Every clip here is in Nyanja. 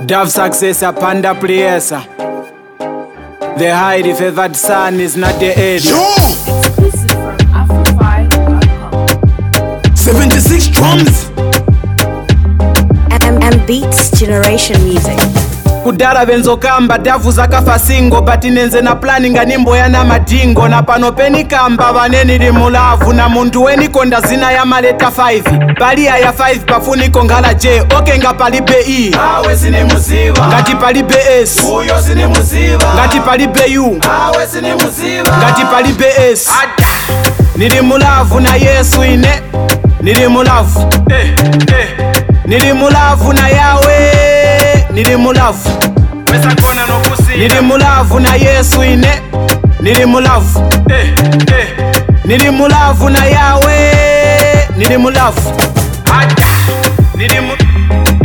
Dove successor, Panda Priesa. The highly favored son is not the heir. Exclusive from Afro5.com. 76 drums. M Beats Generation Music. Kudara benzo kamba davu zakafa singo but nenze na planning animbo yana madingo na pano peni kamba baneni limulavu na muntu weni konda zina ya maleta 5 palia ya 5 pafuni kongala J oke nga palibe E Awe sini musiba. ngati palibe S Uyo sini musiba. ngati palibe U Awe sini musiba. ngati palibe S nilimulavu na Yesu ine nilimulavu nilimulavu na Yawe nilimulavu nilimulavu na Yesu ine nilimulavu nilimulavu na Yawe nilimulavu nilimulavu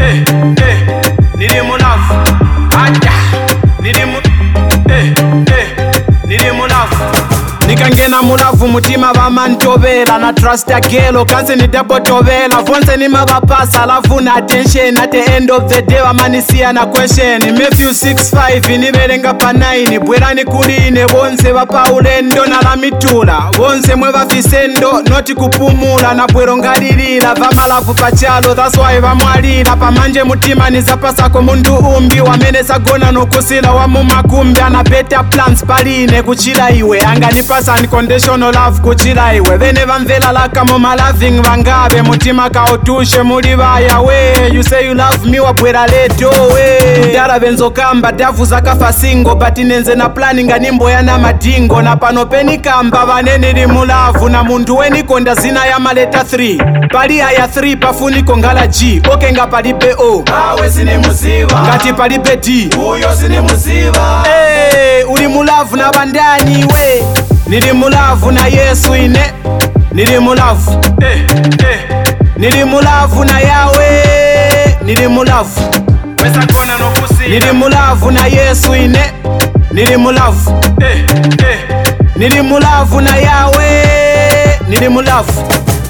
nilimulavu nikangena mulavu mutima vamantobela na trust ya gelo kanse nidabotobela vonse nimavapasa alafu na attention at the end of the day vamanisiya na question Matthew 6:5 nivelenga pa 9 bwerani kuline vonse vapaulendo na lamitula vonse mwe vafisendo noti kupumula na bwero ngalilila vamalavu pachalo that's why vamwalila pamanje mutima nizapasako muntu umbi wamene sagona nokusila wa mumakumbi ana better plans paline kuchila iwe anganipa unconditional love kuchila iwe vene vamvela laka moma loving vangabe mutima kautushe muli vaya we you say you love me wabwera leto we kudara benzo kamba davu zakafa singo but nenze na planning animbo yana madingo na pano peni kamba vaneni limulavu na muntu weni konda zina ya maleta 3 palia ya 3 pafuni kongala G oke nga palibe O Awe sini musiba. ngati palibe D Uyo sini musiba. ulimulavu na bandani we nilimulavu na Yesu ine nilimulavu nilimulavu na Yawe nilimulavu nilimulavu na Yesu ine nilimulavu nilimulavu na Yawe nilimulavu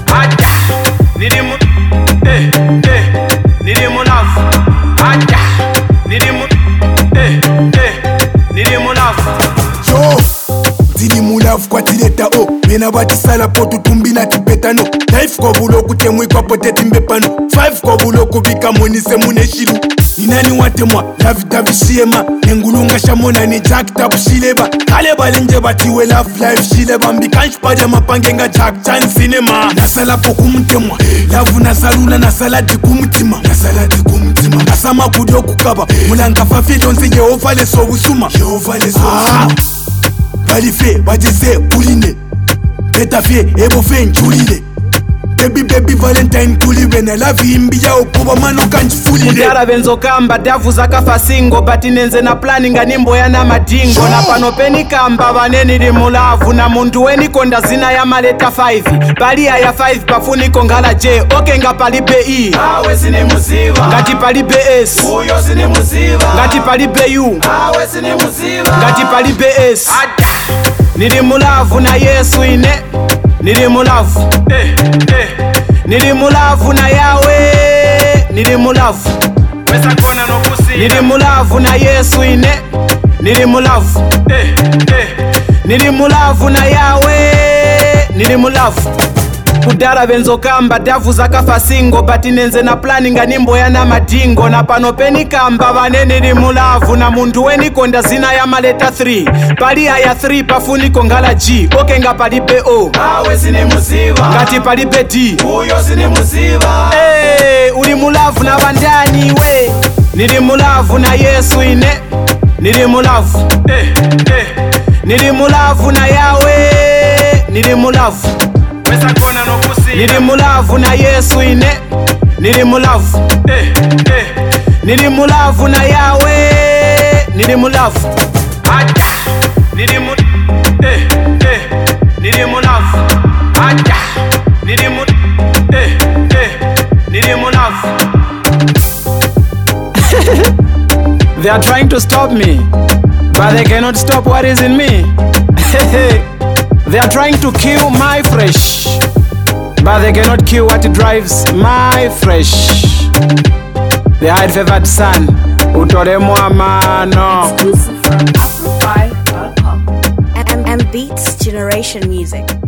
Yo. Dili mulavu kwa tileta o Bena batisala po tutumbina tipetano Life kwa bulo kutemwi kwa poteti mbepano 5 kwa bulo kubika monise muneshilu Ninani watemwa lavita vishema Nengulunga shamona ni jack tabu shileba Kale balenje batiwe love life shileba Mbikanshi paja mapangenga jack chan cinema Nasala po kumutemwa Lavu nasalula nasaladi kumutima Nasaladi kumutima Nasama kudio kukaba Mulanga fafito nse Yehova leso usuma Yehova leso usuma Balife, bajese, kuline Betafe, ebofe, nchulile Baby Valentine kulibe na lavi imbija opoba mano kanchifulile kudara benzo kamba davu zakafa singo but nenze na planning animbo yana madingo na pano peni kamba vaneni limulavu na muntu weni konda zina ya maleta 5 palia ya 5 pafuni kongala J oke nga palibe E Awe sini musiba. ngati palibe S Uyo sini musiba. ngati palibe U Awe sini musiba. ngati palibe S nilimulavu na Yesu ine nilimulavu nilimulavu na Yawe nilimulavu nilimulavu na Yesu ine nilimulavu nilimulavu na Yawe nilimulavu kudara benzo kamba davu zakafa singo but nenze na planning animbo yana madingo na pano peni kamba vaneni limulavu na muntu weni konda zina ya maleta 3 palia ya 3 pafuni kongala G oke nga palibe O Awe sini musiba. ngati palibe D Uyo sini musiba. ulimulavu na bandani we nilimulavu na Yesu ine nilimulavu nilimulavu na Yawe nilimulavu nilimulavu na Yesu ine nilimulavu nilimulavu na Yawe nilimulavu They are trying to stop me, but they cannot stop what is in me. They are trying to kill my flesh, but they cannot kill what drives my flesh. the high favored son utolemo amano. Exclusive from Afrofi.com. M Beats Generation Music.